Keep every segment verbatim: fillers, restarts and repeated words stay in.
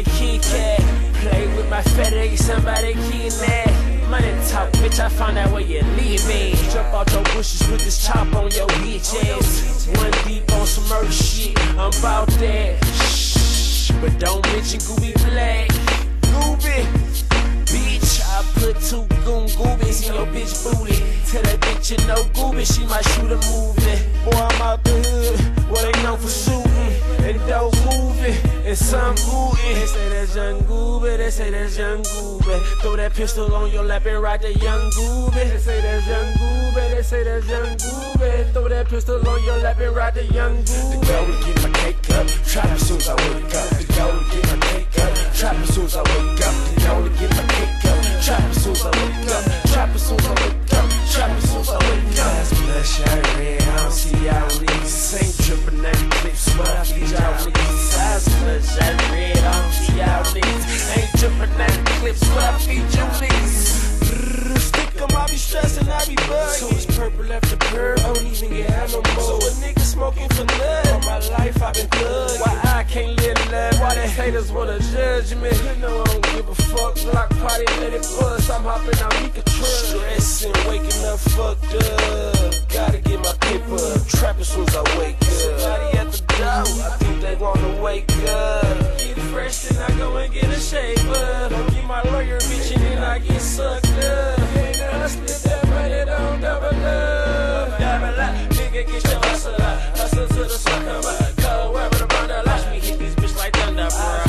a Kit Kat. Play with my FedEx, somebody kidnap. Money talk, bitch, I find out where you live in. Jump out your bushes with this chop on your bitch ass. One deep on some murder shit, I'm bout that. Shh, but don't mention Gooby Black. Gooby, bitch, I put two goon goobies in your bitch booty. Tell that bitch you know Gooby, she might shoot a movie. Boy, I'm out the hood, well they known for shooting and dope moving and some booting. They say that's young Gooby, they say that's young Gooby. Throw that pistol on your lap and ride the young Gooby. They say that's young Gooby, they say that's young Gooby. Throw that pistol on your lap and ride the young Gooby. The go to get my cake up, trap as soon as I wake up. The go to get my cake up, trap as soon as I wake up. The go to get my cake up, trap as soon as I wake up. Trap as soon as I wake up, trap as soon as I wake up. Eyes bloodshot red, I don't see y'all niggas. Ain't trippin' at the clips, but I feed y'all niggas. Eyes bloodshot red, I don't see y'all niggas. Ain't trippin' at the clips, but I feed you niggas. Stick 'em, I be stressing, I be bugging. So it's purple after purple, I don't even get high no more. So a nigga smoking for nothing. All my life I been thugging. Why I can't live love? Why the haters wanna judge me? You know I don't give a fuck. Block party, let it buzz. I'm hopping out Mika truck. Stressing, waking up fucked up. Gotta get my paper up. Trap as soon as I wake up. Somebody at the door, I think they wanna wake up. Get fresh, then I go and get a shaper. Don't get my lawyer bitch and then I get sucked up. Ain't gonna split that money, don't double up. Double up, nigga get your hustle up. Hustle to the sun come up. Cold weather the burn up. Watch me hit this bitch like thunder, bruh.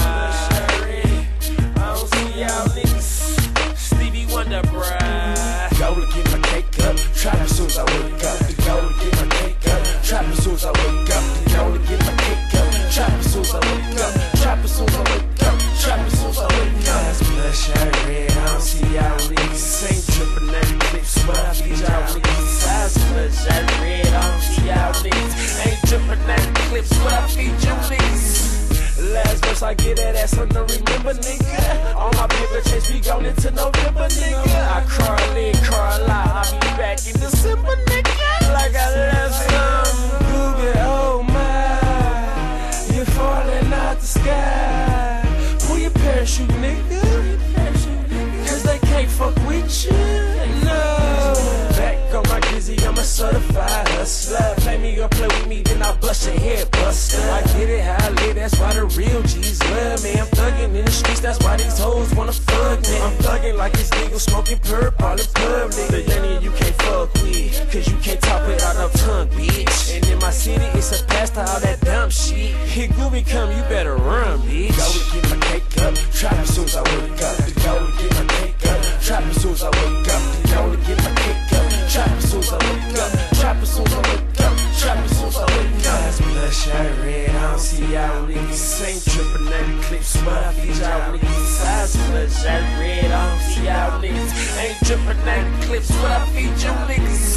I don't see y'all niggas. Stevie Wonder, bruh. Go to get my cake up, trap as soon as I wake up. Go to get my cake up, trap as soon as I wake up. Go to get my cake up, trap as soon as I wake up. Trap as soon as I wake up, trap as soon as I wake up. Eyes bloodshot red, I don't see y'all niggas. Ain't trippin' at the clips, but I feed y'all niggas. Eyes bloodshot red, I don't see y'all niggas. Ain't trippin' at the clips, but I feed you niggas. Last verse I get that ass on the remember, nigga. All my paper chase be gone into November, nigga. I cry a lick, cry a lot. I'll be back in December, nigga. Like I left some Google, oh my. You're falling out the sky. Pull your parachute, nigga. Cause they can't fuck with you, no. Back on my dizzy, I'm a certified hustler. Play me or play with me, then I'll bust your head buster. I get it how I live, that's why the real G's love me. I'm thugging in the streets, that's why these hoes wanna fuck me. I'm thugging like it's legal, smoking purple in public. The Yanni you can't fuck with, cause you can't talk without no tongue, bitch. And in my city, it's a pass to all that dumb shit. Here Gooby come, you better run, bitch. Go to get my cake up, trap as soon as I wake up. Go to get my cake up, trap as soon as I wake up. Go to get my cake up, trap as soon as I wake up. Trap as soon as I wake up, trap as soon as I wake up. Eyes bloodshot red, I don't see y'all niggas. Ain't trippin' at the clips, but I feed y'all niggas. Eyes bloodshot red, I don't see y'all niggas. Ain't trippin' at the clips, but I feed you niggas.